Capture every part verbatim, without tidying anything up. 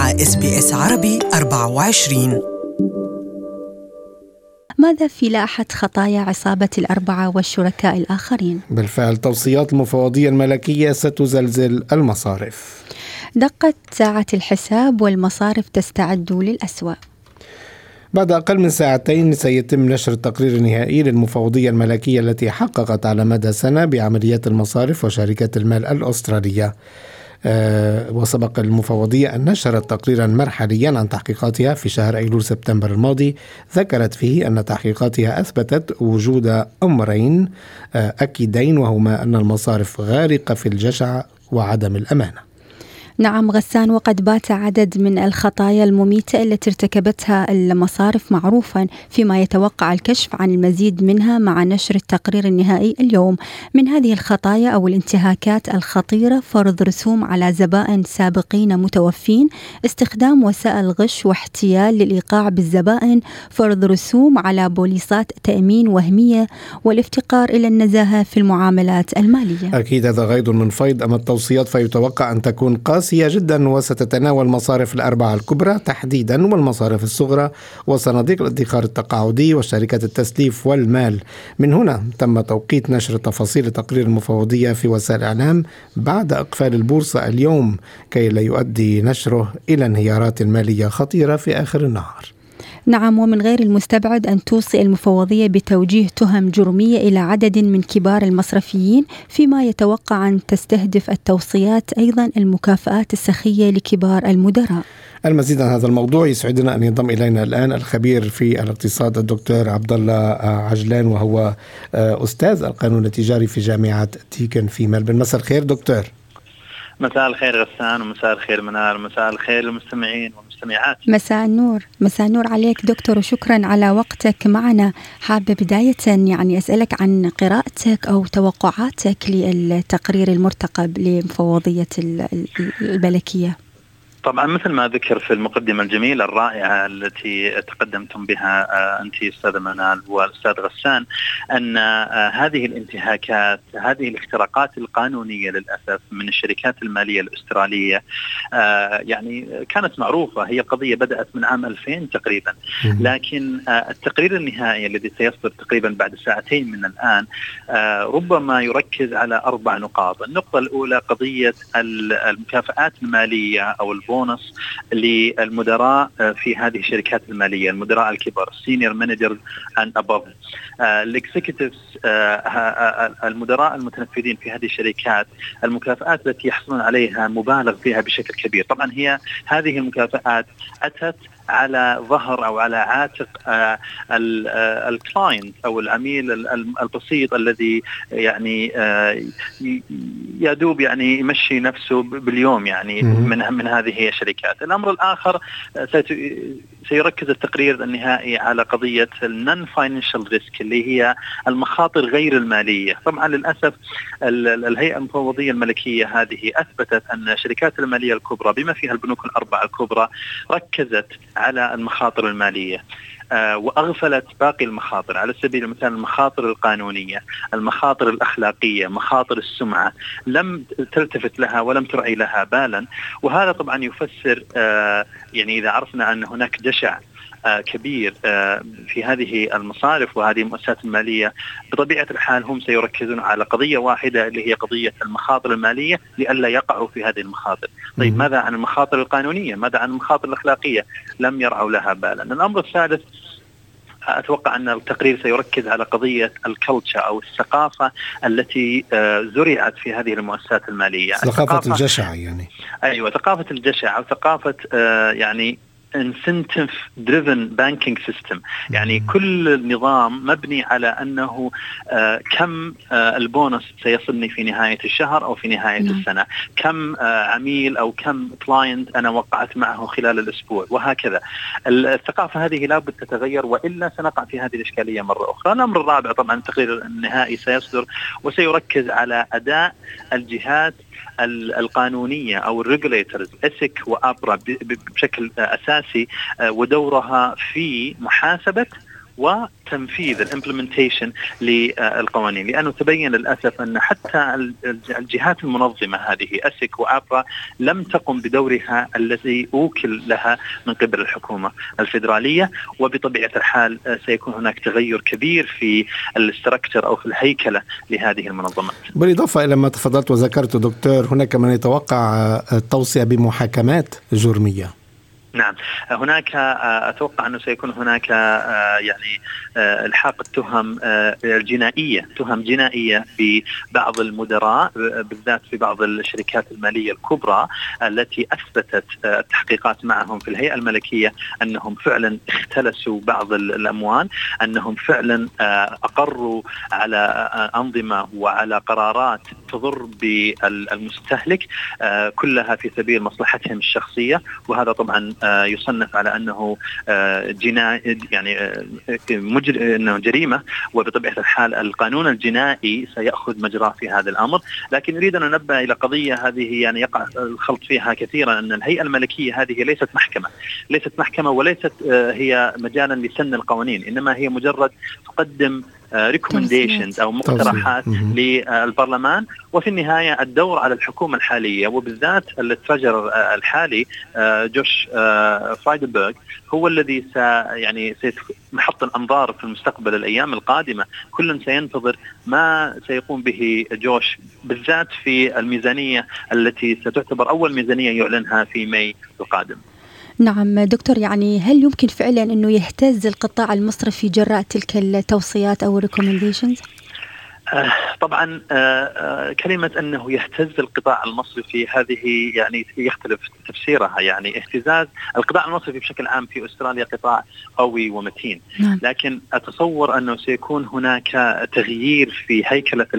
مع إس بي إس عربي أربعة وعشرين. ماذا في لائحة خطايا عصابة الأربعة والشركاء الآخرين؟ بالفعل توصيات المفوضية الملكية ستزلزل المصارف. دقت ساعة الحساب والمصارف تستعد للأسوأ. بعد أقل من ساعتين سيتم نشر التقرير النهائي للمفوضية الملكية التي حققت على مدى سنة بعمليات المصارف وشركات المال الأسترالية. أه وسبق المفوضية أن نشرت تقريرا مرحليا عن تحقيقاتها في شهر أيلول سبتمبر الماضي، ذكرت فيه أن تحقيقاتها أثبتت وجود أمرين أه أكيدين، وهما أن المصارف غارقة في الجشع وعدم الأمانة. نعم غسان، وقد بات عدد من الخطايا المميتة التي ارتكبتها المصارف معروفا، فيما يتوقع الكشف عن المزيد منها مع نشر التقرير النهائي اليوم. من هذه الخطايا أو الانتهاكات الخطيرة فرض رسوم على زبائن سابقين متوفين، استخدام وسائل غش واحتيال للإيقاع بالزبائن، فرض رسوم على بوليصات تأمين وهمية، والافتقار إلى النزاهة في المعاملات المالية. أكيد هذا غيض من فيض. أما التوصيات فيتوقع أن تكون قاسية جدا، وستتناول المصارف الأربعة الكبرى تحديدا والمصارف الصغرى وصناديق الادخار التقاعدي وشركات التسليف والمال. من هنا تم توقيت نشر تفاصيل تقرير المفوضية في وسائل الإعلام بعد إقفال البورصة اليوم، كي لا يؤدي نشره إلى انهيارات مالية خطيرة في آخر النهار. نعم، ومن غير المستبعد أن توصي المفوضية بتوجيه تهم جرمية إلى عدد من كبار المصرفيين، فيما يتوقع أن تستهدف التوصيات أيضا المكافآت السخية لكبار المدراء. المزيد عن هذا الموضوع يسعدنا أن ينضم إلينا الآن الخبير في الاقتصاد الدكتور عبد الله عجلان، وهو أستاذ القانون التجاري في جامعة ديكن في ملبورن. مساء الخير دكتور. مساء الخير غسان، ومساء الخير منال، ومساء الخير للمستمعين والمستمعات. مساء النور. مساء النور عليك دكتور، وشكرا على وقتك معنا. حابة بداية يعني أسألك عن قراءتك أو توقعاتك للتقرير المرتقب لمفوضية الملكية. طبعا مثل ما ذكر في المقدمة الجميلة الرائعة التي تقدمتم بها أنت أستاذ منال والأستاذ غسان، أن هذه الانتهاكات، هذه الاختراقات القانونية للأسف من الشركات المالية الأسترالية يعني كانت معروفة. هي قضية بدأت من عام ألفين تقريبا، لكن التقرير النهائي الذي سيصدر تقريبا بعد ساعتين من الآن ربما يركز على أربع نقاط. النقطة الأولى قضية المكافآت المالية أو البونص للمدراء في هذه الشركات المالية، المدراء الكبار senior managers and above. الاكزيكتيفز المدراء المتنفذين في هذه الشركات، المكافآت التي يحصلون عليها مبالغ فيها بشكل كبير. طبعا هي هذه المكافآت أتت على ظهر أو على عاتق الكلاينت أو العميل البسيط الذي يعني يدوب يعني يمشي نفسه باليوم يعني من من هذه الشركات. الأمر الآخر سيركز التقرير النهائي على قضية النون فاينانشال ريسك اللي هي المخاطر غير المالية. طبعا للأسف الهيئة المفوضية الملكية هذه أثبتت أن الشركات المالية الكبرى بما فيها البنوك الأربعة الكبرى ركزت على المخاطر المالية آه وأغفلت باقي المخاطر، على سبيل المثال المخاطر القانونية، المخاطر الأخلاقية، مخاطر السمعة، لم تلتفت لها ولم ترعي لها بالا. وهذا طبعا يفسر آه يعني إذا عرفنا أن هناك جشع آه كبير آه في هذه المصارف وهذه المؤسسات المالية، بطبيعة الحال هم سيركزون على قضية واحدة اللي هي قضية المخاطر المالية لئلا يقعوا في هذه المخاطر. طيب ماذا عن المخاطر القانونية؟ ماذا عن المخاطر الأخلاقية؟ لم يرعوا لها بالا. الأمر الثالث أتوقع أن التقرير سيركز على قضية الكلتشر أو الثقافة التي زرعت في هذه المؤسسات المالية، ثقافة الجشع يعني. أيوة، ثقافة الجشع أو ثقافة يعني incentive driven banking system. يعني كل نظام مبني على أنه آه كم آه البونص سيصلني في نهاية الشهر أو في نهاية م. السنة، كم آه عميل أو كم كلاينت أنا وقعت معه خلال الأسبوع، وهكذا. الثقافة هذه لابد تتغير وإلا سنقع في هذه الإشكالية مرة أخرى. الأمر الرابع طبعا التقرير النهائي سيصدر وسيركز على أداء الجهات القانونية أو الريجوليترز إسك وأبرا بشكل أساسي ودورها في محاسبة وتنفيذ الامبلمنتيشن للقوانين، لأنه تبين للأسف أن حتى الجهات المنظمة هذه أسك وأبرا لم تقم بدورها الذي أوكل لها من قبل الحكومة الفيدرالية، وبطبيعة الحال سيكون هناك تغير كبير في الاستراكتر أو في الهيكلة لهذه المنظمات. بالإضافة إلى ما تفضلت وذكرت دكتور، هناك من يتوقع التوصية بمحاكمات جرمية. نعم، هناك أتوقع أنه سيكون هناك يعني الحاق التهم الجنائية، تهم جنائية ببعض المدراء بالذات في بعض الشركات المالية الكبرى التي أثبتت التحقيقات معهم في الهيئة الملكية أنهم فعلا اختلسوا بعض الأموال، أنهم فعلا أقروا على أنظمة وعلى قرارات تضر بالمستهلك كلها في سبيل مصلحتهم الشخصية، وهذا طبعا يصنف على أنه جناية يعني مجر... أنه جريمة، وبطبيعة الحال القانون الجنائي سيأخذ مجراه في هذا الأمر. لكن نريد أن ننبه إلى قضية هذه يعني يقع الخلط فيها كثيرا، أن الهيئة الملكية هذه ليست محكمة، ليست محكمة وليست هي مجالا لسن القوانين، إنما هي مجرد تقدم recommendations أو مقترحات للبرلمان، وفي النهاية الدور على الحكومة الحالية وبالذات التراجر الحالي جوش فرايدنبرغ هو الذي سي يعني سيحط الأنظار في المستقبل الأيام القادمة. كل سينتظر ما سيقوم به جوش بالذات في الميزانية التي ستعتبر أول ميزانية يعلنها في ماي القادم. نعم دكتور، يعني هل يمكن فعلا أنه يهتز القطاع المصرفي جراء تلك التوصيات أو recommendations؟ آه طبعا آه كلمة أنه يهتز القطاع المصرفي هذه يعني يختلف تفسيرها. يعني اهتزاز القطاع المصرفي بشكل عام في أستراليا قطاع قوي ومتين، نعم. لكن أتصور أنه سيكون هناك تغيير في هيكلة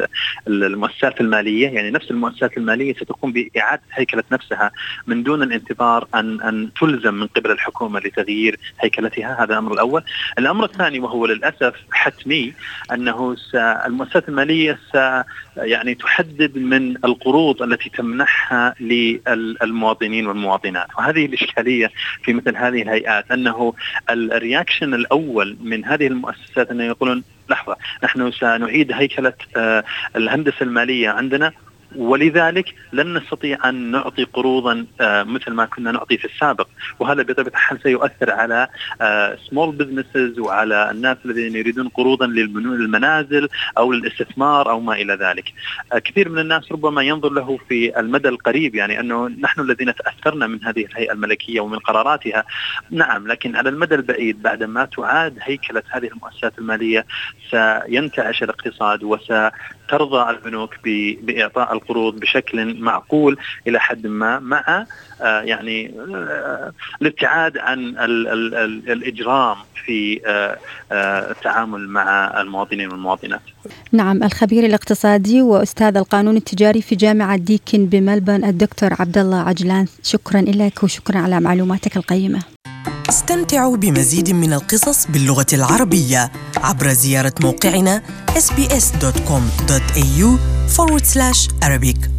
المؤسسات المالية، يعني نفس المؤسسات المالية ستقوم بإعادة هيكلة نفسها من دون الانتظار أن, أن تلزم من قبل الحكومة لتغيير هيكلتها. هذا الأمر الأول. الأمر الثاني وهو للأسف حتمي أنه المؤسسات المالية س يعني تحدد من القروض التي تمنحها للمواطنين والمواطنات، وهذه الإشكالية في مثل هذه الهيئات، أنه الرياكشن الأول من هذه المؤسسات أنه يقولون لحظة نحن سنعيد هيكلة الهندسة المالية عندنا، ولذلك لن نستطيع أن نعطي قروضا مثل ما كنا نعطي في السابق، وهذا بطبيعة الحال سيؤثر على small businesses وعلى الناس الذين يريدون قروضا للمنازل أو للاستثمار أو ما إلى ذلك. كثير من الناس ربما ينظر له في المدى القريب، يعني أنه نحن الذين تأثرنا من هذه الهيئة الملكية ومن قراراتها، نعم، لكن على المدى البعيد بعدما تعاد هيكلة هذه المؤسسات المالية سينتعش الاقتصاد وسترضى البنوك بإعطاء القروض بشكل معقول إلى حد ما، مع آه يعني آه الابتعاد عن ال ال ال الإجرام في آه آه التعامل مع المواطنين والمواطنات. نعم، الخبير الاقتصادي وأستاذ القانون التجاري في جامعة ديكن بملبورن الدكتور عبد الله عجلان، شكرا لك وشكرا على معلوماتك القيمة. استمتعوا بمزيد من القصص باللغة العربية عبر زيارة موقعنا إس بي إس دوت كوم دوت إيه يو forward slash Arabic.